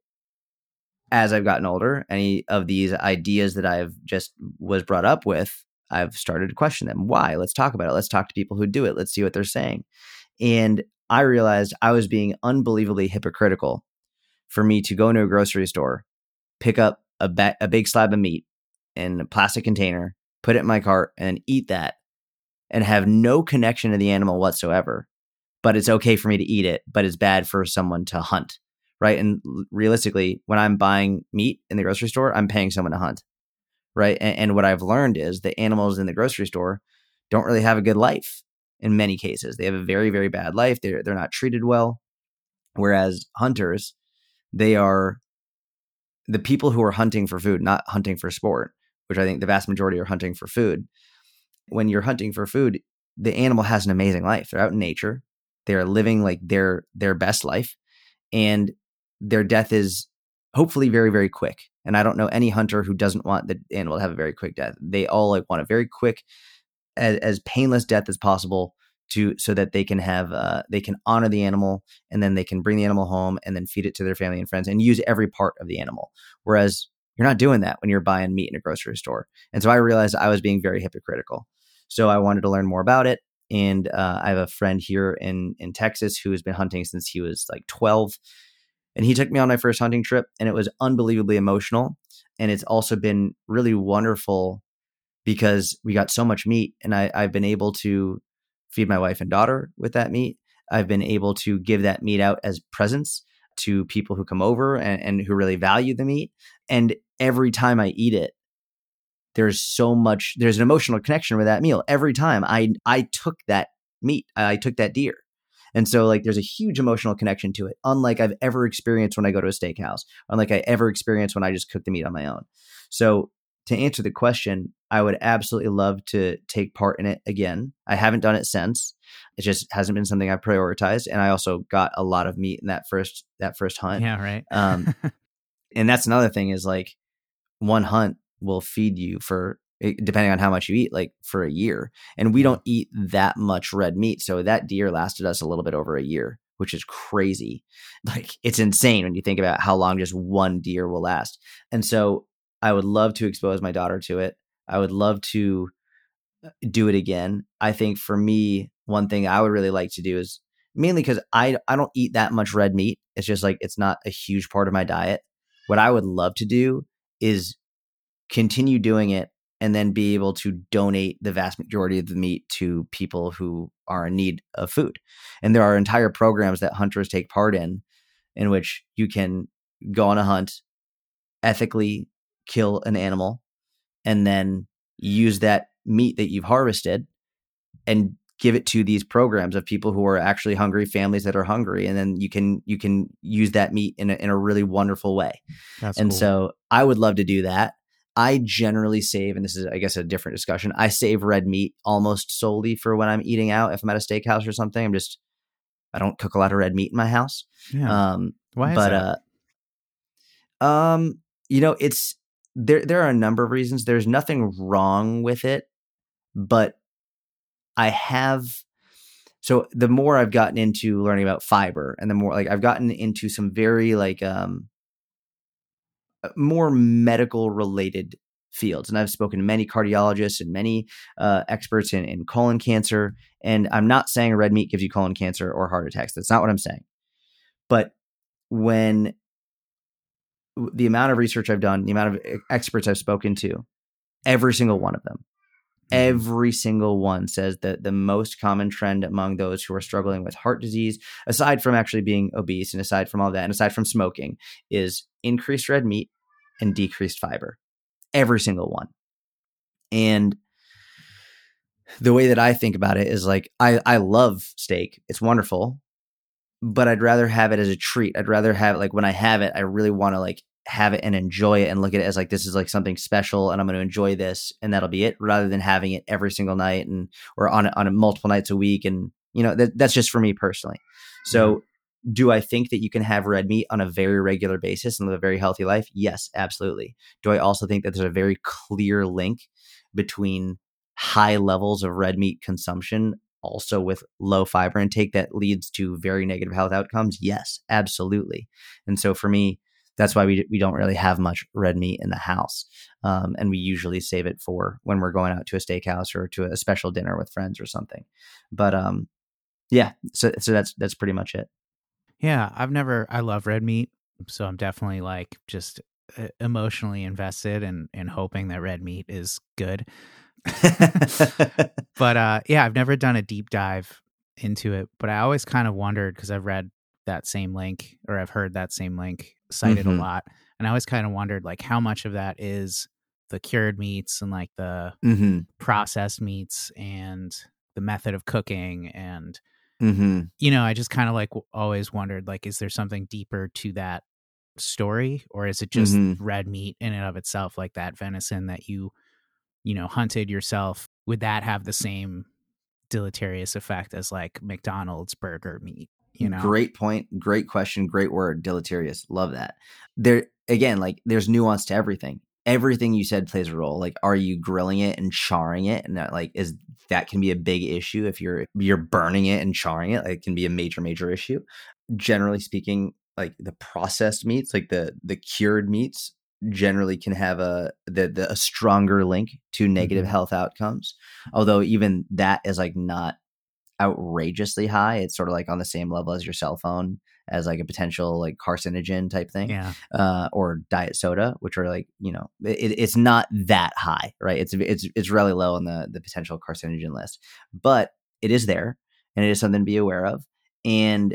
as I've gotten older, any of these ideas that I've just was brought up with, I've started to question them. Why? Let's talk about it. Let's talk to people who do it. Let's see what they're saying. And I realized I was being unbelievably hypocritical for me to go into a grocery store, pick up a, ba- a big slab of meat in a plastic container, put it in my cart, and eat that and have no connection to the animal whatsoever. But it's okay for me to eat it, but it's bad for someone to hunt, right? And realistically, when I'm buying meat in the grocery store, I'm paying someone to hunt. Right. And, and what I've learned is the animals in the grocery store don't really have a good life in many cases. They have a very, very bad life. They're, they're not treated well. Whereas hunters, they are the people who are hunting for food, not hunting for sport, which I think the vast majority are hunting for food. When you're hunting for food, the animal has an amazing life. They're out in nature. They are living like their their best life. And their death is hopefully very, very quick. And I don't know any hunter who doesn't want the animal to have a very quick death. They all like want a very quick, as, as painless death as possible, to so that they can have uh, they can honor the animal, and then they can bring the animal home and then feed it to their family and friends and use every part of the animal. Whereas you're not doing that when you're buying meat in a grocery store. And so I realized I was being very hypocritical. So I wanted to learn more about it. And uh, I have a friend here in in Texas who has been hunting since he was like twelve. And he took me on my first hunting trip, and it was unbelievably emotional. And it's also been really wonderful because we got so much meat, and I, I've been able to feed my wife and daughter with that meat. I've been able to give that meat out as presents to people who come over and, and who really value the meat. And every time I eat it, there's so much, there's an emotional connection with that meal. Every time I, I took that meat, I took that deer. And so like there's a huge emotional connection to it, unlike I've ever experienced when I go to a steakhouse, unlike I ever experienced when I just cook the meat on my own. So to answer the question, I would absolutely love to take part in it again. I haven't done it since. It just hasn't been something I prioritized. And I also got a lot of meat in that first that first hunt. Yeah, right. um, and that's another thing is like one hunt will feed you for, depending on how much you eat, like for a year. And we don't eat that much red meat. So that deer lasted us a little bit over a year, which is crazy. Like it's insane when you think about how long just one deer will last. And so I would love to expose my daughter to it. I would love to do it again. I think for me, one thing I would really like to do is mainly because I, I don't eat that much red meat. It's just like, it's not a huge part of my diet. What I would love to do is continue doing it and then be able to donate the vast majority of the meat to people who are in need of food. And there are entire programs that hunters take part in, in which you can go on a hunt, ethically kill an animal, and then use that meat that you've harvested and give it to these programs of people who are actually hungry, families that are hungry. And then you can, you can use that meat in a, in a really wonderful way. That's and cool. so I would love to do that. I generally save, and this is, I guess, a different discussion. I save red meat almost solely for when I'm eating out. If I'm at a steakhouse or something, I'm just, I don't cook a lot of red meat in my house. Yeah. Um, Why is but, that? uh, um, you know, it's, there, there are a number of reasons. There's nothing wrong with it, but I have, so the more I've gotten into learning about fiber, and the more like I've gotten into some very like, um, more medical related fields. And I've spoken to many cardiologists and many uh, experts in, in colon cancer. And I'm not saying red meat gives you colon cancer or heart attacks. That's not what I'm saying. But when the amount of research I've done, the amount of experts I've spoken to, every single one of them, mm-hmm. every single one says that the most common trend among those who are struggling with heart disease, aside from actually being obese and aside from all that, and aside from smoking, is increased red meat and decreased fiber. Every single one. And the way that I think about it is like, I, I love steak. It's wonderful, but I'd rather have it as a treat. I'd rather have it like when I have it, I really want to like have it and enjoy it and look at it as like, this is like something special and I'm going to enjoy this and that'll be it, rather than having it every single night and, or on, on a multiple nights a week. And, you know, that, that's just for me personally. So yeah. Do I think that you can have red meat on a very regular basis and live a very healthy life? Yes, absolutely. Do I also think that there's a very clear link between high levels of red meat consumption also with low fiber intake that leads to very negative health outcomes? Yes, absolutely. And so for me, that's why we we don't really have much red meat in the house. Um, and we usually save it for when we're going out to a steakhouse or to a special dinner with friends or something. But um, yeah, so so that's that's pretty much it. Yeah, I've never, I love red meat. So I'm definitely like just emotionally invested and in, in hoping that red meat is good. But uh, yeah, I've never done a deep dive into it, but I always kind of wondered, because I've read that same link, or I've heard that same link cited mm-hmm. a lot. And I always kind of wondered like how much of that is the cured meats and like the mm-hmm. processed meats and the method of cooking. And, mm-hmm. you know, I just kind of like always wondered, like, is there something deeper to that story, or is it just mm-hmm. red meat in and of itself, like that venison that you, you know, hunted yourself? Would that have the same deleterious effect as like McDonald's burger meat? You know? Great point. Great question. Great word. Deleterious. Love that. There again, like there's nuance to everything. Everything you said plays a role. Like, are you grilling it and charring it? And that like is that can be a big issue if you're you're burning it and charring it. Like, it can be a major, major issue. Generally speaking, like the processed meats, like the the cured meats, generally can have a the, the a stronger link to negative mm-hmm. health outcomes. Although even that is like not outrageously high. It's sort of like on the same level as your cell phone, as like a potential like carcinogen type thing, yeah. uh, or diet soda, which are like, you know, it, it's not that high, right? It's it's it's really low on the the potential carcinogen list, but it is there, and it is something to be aware of. And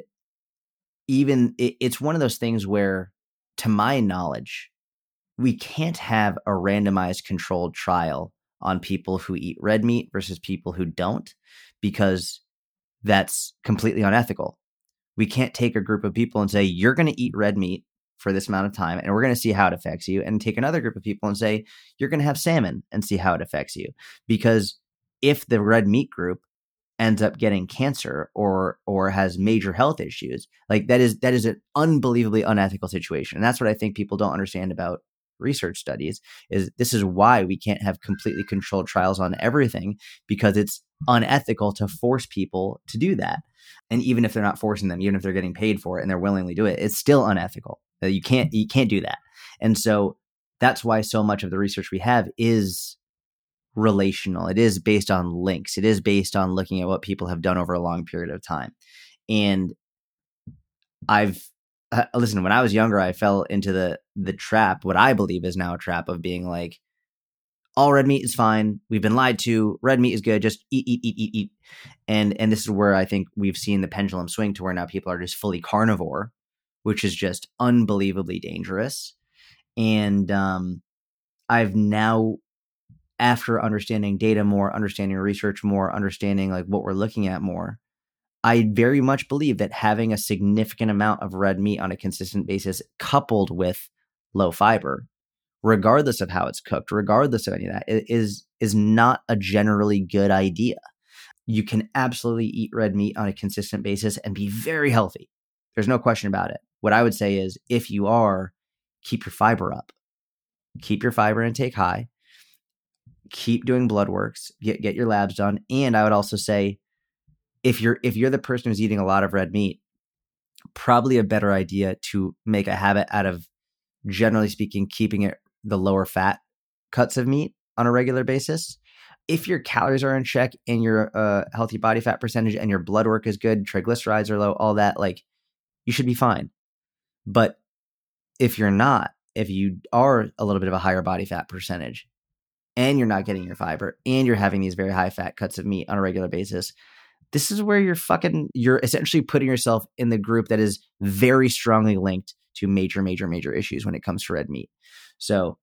even it, it's one of those things where, to my knowledge, we can't have a randomized controlled trial on people who eat red meat versus people who don't, because that's completely unethical. We can't take a group of people and say, you're going to eat red meat for this amount of time, and we're going to see how it affects you, and take another group of people and say, you're going to have salmon and see how it affects you. Because if the red meat group ends up getting cancer or or has major health issues, like that is that is an unbelievably unethical situation. And that's what I think people don't understand about research studies, is this is why we can't have completely controlled trials on everything, because it's unethical to force people to do that. And even if they're not forcing them, even if they're getting paid for it and they're willingly do it, it's still unethical. You can't you can't do that. And so that's why so much of the research we have is relational. It is based on links. It is based on looking at what people have done over a long period of time. And I've uh, listen, when I was younger, I fell into the the trap, what I believe is now a trap, of being like, all red meat is fine. We've been lied to. Red meat is good. Just eat, eat, eat, eat, eat. And and this is where I think we've seen the pendulum swing to where now people are just fully carnivore, which is just unbelievably dangerous. And um, I've now, after understanding data more, understanding research more, understanding like what we're looking at more, I very much believe that having a significant amount of red meat on a consistent basis coupled with low fiber, regardless of how it's cooked, regardless of any of that, is is not a generally good idea. You can absolutely eat red meat on a consistent basis and be very healthy. There's no question about it. What I would say is, if you are, keep your fiber up. Keep your fiber intake high. Keep doing blood works. Get get your labs done. And I would also say, if you're if you're the person who's eating a lot of red meat, probably a better idea to make a habit out of, generally speaking, keeping it the lower fat cuts of meat on a regular basis. If your calories are in check and your uh, healthy body fat percentage and your blood work is good, triglycerides are low, all that, like, you should be fine. But if you're not, if you are a little bit of a higher body fat percentage and you're not getting your fiber and you're having these very high fat cuts of meat on a regular basis, this is where you're fucking, you're essentially putting yourself in the group that is very strongly linked to major, major, major issues when it comes to red meat. So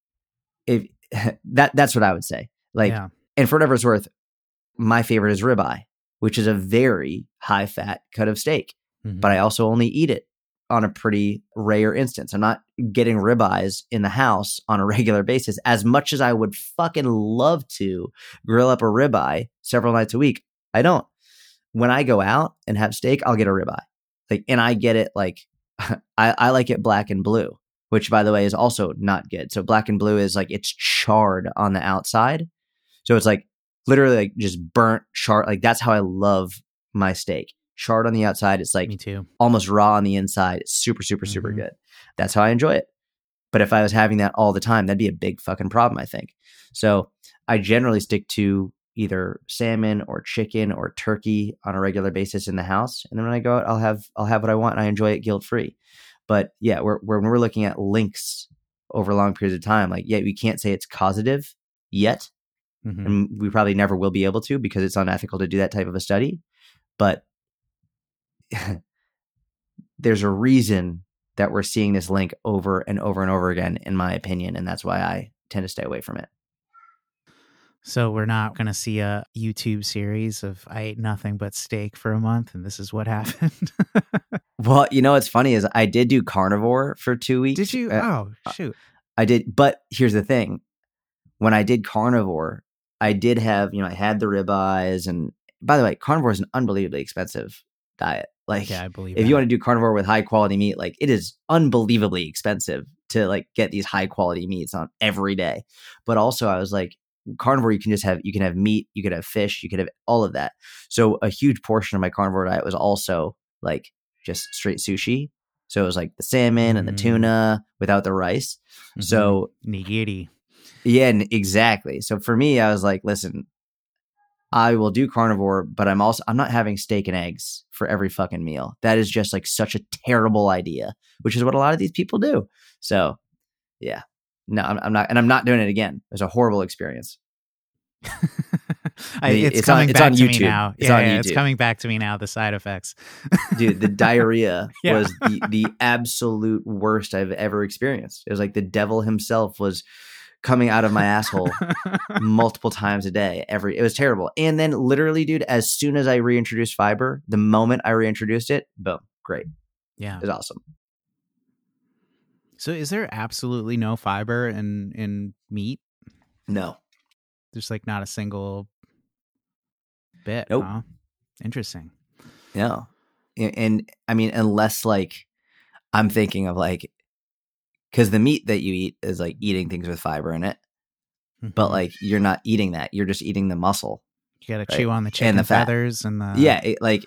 if that, that's what I would say. Like, yeah. And for whatever it's worth, my favorite is ribeye, which is a very high fat cut of steak, mm-hmm. but I also only eat it on a pretty rare instance. I'm not getting ribeyes in the house on a regular basis. As much as I would fucking love to grill up a ribeye several nights a week, I don't. When I go out and have steak, I'll get a ribeye. Like, and I get it like, I, I like it black and blue, which, by the way, is also not good. So black and blue is like, it's charred on the outside. So it's like literally like just burnt, charred. Like, that's how I love my steak. Charred on the outside. It's like Me too. Almost raw on the inside. It's super, super, mm-hmm. super good. That's how I enjoy it. But if I was having that all the time, that'd be a big fucking problem, I think. So I generally stick to either salmon or chicken or turkey on a regular basis in the house. And then when I go out, I'll have, I'll have what I want and I enjoy it guilt-free. But yeah, we're, we're, when we're looking at links over long periods of time, like, yeah, we can't say it's causative yet. Mm-hmm. And we probably never will be able to, because it's unethical to do that type of a study. But there's a reason that we're seeing this link over and over and over again, in my opinion. And that's why I tend to stay away from it. So we're not going to see a YouTube series of I ate nothing but steak for a month and this is what happened. Well, you know, what's funny is I did do carnivore for two weeks. Did you? Uh, oh, shoot. I did. But here's the thing. When I did carnivore, I did have, you know, I had the ribeyes. And by the way, carnivore is an unbelievably expensive diet. Like, yeah, I believe if that. you want to do carnivore with high quality meat, like, it is unbelievably expensive to like get these high quality meats on every day. But also I was like, carnivore, you can just have, you can have meat, you could have fish, you could have all of that. So a huge portion of my carnivore diet was also like just straight sushi. So it was like the salmon mm. and the tuna without the rice. Mm-hmm. So nigiri. Yeah, exactly. So for me, I was like, listen, I will do carnivore, but I'm also, I'm not having steak and eggs for every fucking meal. That is just like such a terrible idea, which is what a lot of these people do. So yeah, no, I'm, I'm not, and I'm not doing it again. It was a horrible experience. I, it's, it's coming on, it's back on to YouTube. me now. It's yeah, yeah it's coming back to me now. The side effects, dude. The diarrhea yeah. was the the absolute worst I've ever experienced. It was like the devil himself was coming out of my asshole multiple times a day. Every it was terrible. And then literally, dude, as soon as I reintroduced fiber, the moment I reintroduced it, boom, great. Yeah, it was awesome. So, is there absolutely no fiber in in meat? No, there's like not a single bit. Nope. Huh? Interesting. No, and, and I mean, unless like I'm thinking of like. Because the meat that you eat is like eating things with fiber in it, mm-hmm. but like you're not eating that. You're just eating the muscle. You got to right? chew on the chicken and the feathers and the yeah, it, like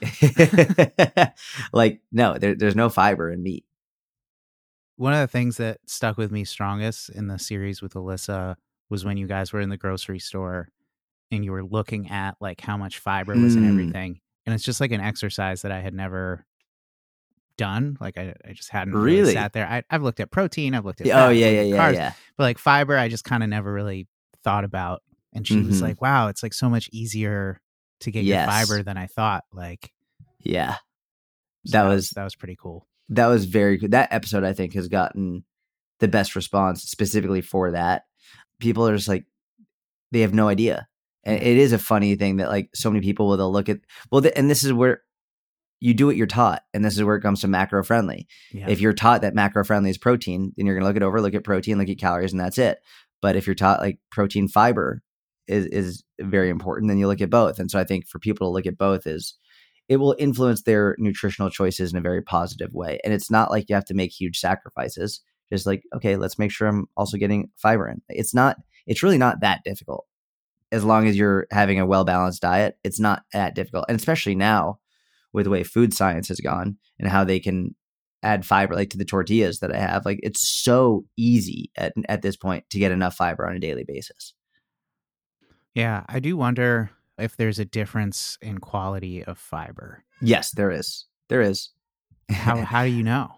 like no, there, there's no fiber in meat. One of the things that stuck with me strongest in the series with Alyssa was when you guys were in the grocery store and you were looking at like how much fiber was mm. in everything, and it's just like an exercise that I had never done. Like I, I just hadn't really, really sat there. I, I've looked at protein, I've looked at oh fat, yeah, yeah, yeah, carbs, yeah. But like fiber, I just kind of never really thought about. And she mm-hmm. was like, wow, it's like so much easier to get yes. your fiber than I thought. Like, yeah, so that, that was, was, that was pretty cool. That was very good. That episode, I think, has gotten the best response specifically for that. People are just like, they have no idea. And it is a funny thing that like so many people will they'll look at, well, th- and this is where you do what you're taught. And this is where it comes to macro friendly. Yeah. If you're taught that macro friendly is protein, then you're going to look it over, look at protein, look at calories, and that's it. But if you're taught like protein fiber is, is very important, then you look at both. And so I think for people to look at both is it will influence their nutritional choices in a very positive way. And it's not like you have to make huge sacrifices. Just like, okay, let's make sure I'm also getting fiber in. It's not, it's really not that difficult. As long as you're having a well-balanced diet, it's not that difficult. And especially now with the way food science has gone and how they can add fiber, like to the tortillas that I have, like it's so easy at, at this point to get enough fiber on a daily basis. Yeah. I do wonder if there's a difference in quality of fiber. Yes, there is. There is. How, how do you know?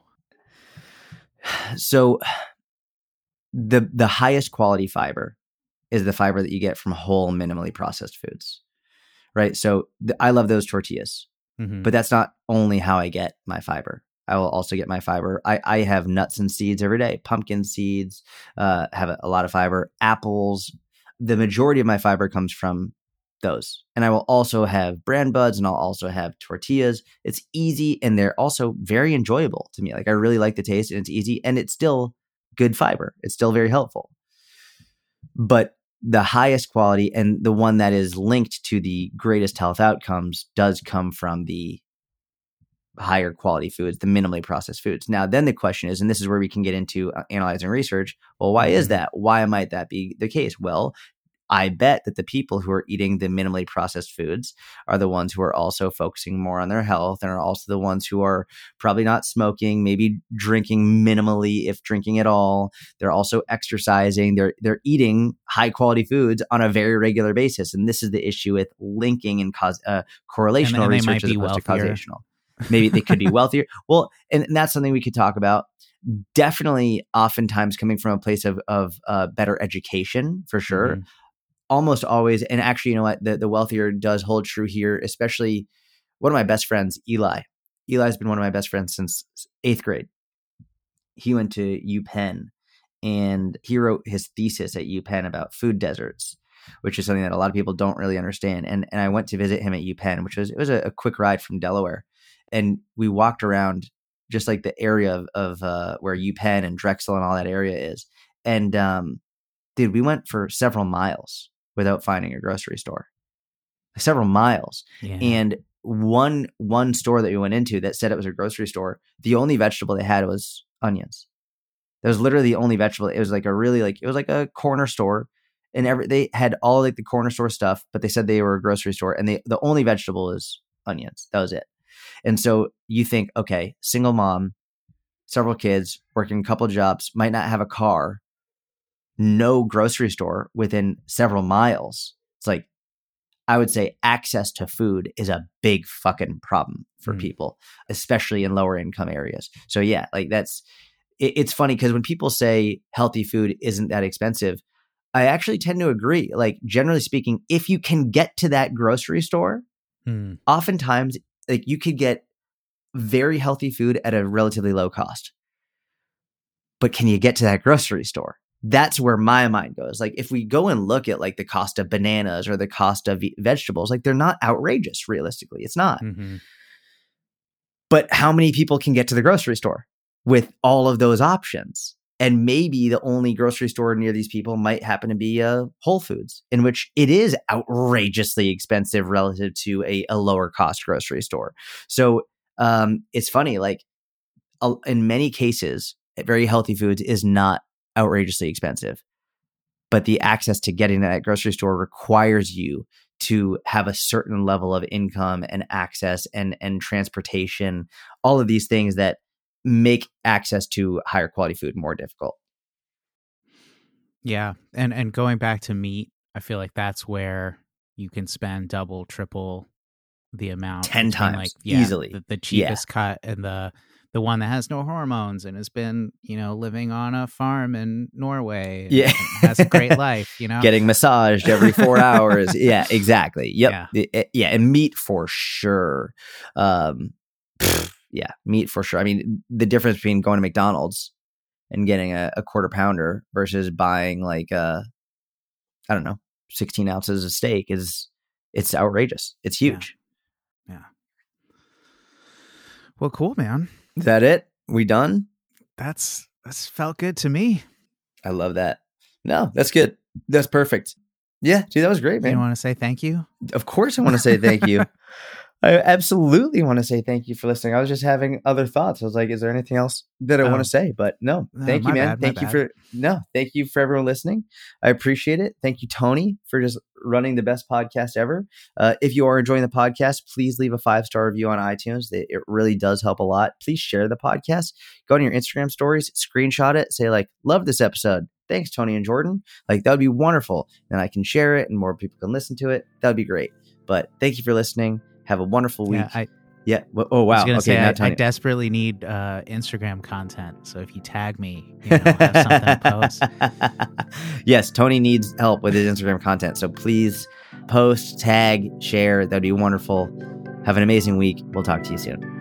So the, the highest quality fiber is the fiber that you get from whole, minimally processed foods, right? So th- I love those tortillas, mm-hmm. but that's not only how I get my fiber. I will also get my fiber. I, I have nuts and seeds every day, pumpkin seeds, uh, have a, a lot of fiber, apples. The majority of my fiber comes from those. And I will also have bran buds and I'll also have tortillas. It's easy and they're also very enjoyable to me. Like I really like the taste and it's easy and it's still good fiber. It's still very helpful. But the highest quality and the one that is linked to the greatest health outcomes does come from the higher quality foods, the minimally processed foods. Now, then the question is, and this is where we can get into uh, analyzing research. Well, why is that? Why might that be the case? Well, I bet that the people who are eating the minimally processed foods are the ones who are also focusing more on their health and are also the ones who are probably not smoking, maybe drinking minimally, if drinking at all. They're also exercising. They're they're eating high quality foods on a very regular basis. And this is the issue with linking and cause uh, correlational and, and research as opposed to causational. Maybe they could be wealthier. Well, and, and that's something we could talk about. Definitely, oftentimes coming from a place of of uh, better education, for sure. Mm-hmm. Almost always, and actually, you know what, the, the wealthier does hold true here, especially one of my best friends, Eli. Eli's been one of my best friends since eighth grade. He went to UPenn and he wrote his thesis at UPenn about food deserts, which is something that a lot of people don't really understand. And and I went to visit him at UPenn, which was, it was a, a quick ride from Delaware. And we walked around just like the area of, of uh, where UPenn and Drexel and all that area is. And um, dude, we went for several miles without finding a grocery store, several miles. Yeah. And one, one store that we went into that said it was a grocery store, the only vegetable they had was onions. That was literally the only vegetable. It was like a really like, it was like a corner store and every, they had all like the corner store stuff, but they said they were a grocery store and they, the only vegetable is onions. That was it. And so you think, okay, single mom, several kids, working a couple of jobs, might not have a car, no grocery store within several miles. It's like, I would say access to food is a big fucking problem for mm. people, especially in lower income areas. So yeah, like that's, it, it's funny because when people say healthy food isn't that expensive, I actually tend to agree. Like generally speaking, if you can get to that grocery store, mm. oftentimes like you could get very healthy food at a relatively low cost. But can you get to that grocery store? That's where my mind goes. Like if we go and look at like the cost of bananas or the cost of vegetables, like they're not outrageous realistically. It's not. Mm-hmm. But how many people can get to the grocery store with all of those options? And maybe the only grocery store near these people might happen to be uh, Whole Foods, in which it is outrageously expensive relative to a, a lower cost grocery store. So um, it's funny, like uh, in many cases, very healthy foods is not outrageously expensive, but the access to getting to that grocery store requires you to have a certain level of income and access and, and transportation, all of these things that make access to higher quality food more difficult. Yeah. And, and going back to meat, I feel like that's where you can spend double, triple the amount. ten times, like, yeah, easily. The, the cheapest yeah. cut and the the one that has no hormones and has been, you know, living on a farm in Norway. And Yeah. has a great life, you know, getting massaged every four hours. Yeah, exactly. Yep. Yeah. Yeah. yeah. And meat for sure. Um, pfft, yeah, meat for sure. I mean, the difference between going to McDonald's and getting a, a quarter pounder versus buying like, uh, I don't know, sixteen ounces of steak is, it's outrageous. It's huge. Yeah. yeah. Well, cool, man. Is that it? We done? That's, that's felt good to me. I love that. No, that's good. That's perfect. Yeah, dude, that was great, man. You want to say thank you? Of course I want to say thank you. I absolutely want to say thank you for listening. I was just having other thoughts. I was like, is there anything else that I Oh. want to say? But no, No, thank you, my man. bad, my thank you bad. for, no, thank you for everyone listening. I appreciate it. Thank you, Tony, for just running the best podcast ever. Uh, if you are enjoying the podcast, please leave a five-star review on iTunes. It, it really does help a lot. Please share the podcast. Go on your Instagram stories, screenshot it, say like, love this episode. Thanks, Tony and Jordan. Like, that would be wonderful. And I can share it and more people can listen to it. That would be great. But thank you for listening. Have a wonderful week. Yeah, I, Yeah. Well, oh, wow. I was gonna okay, say now I, I Tony. desperately need uh, Instagram content. So if you tag me, you know, have something to post. Yes, Tony needs help with his Instagram content. So please post, tag, share. That'd be wonderful. Have an amazing week. We'll talk to you soon.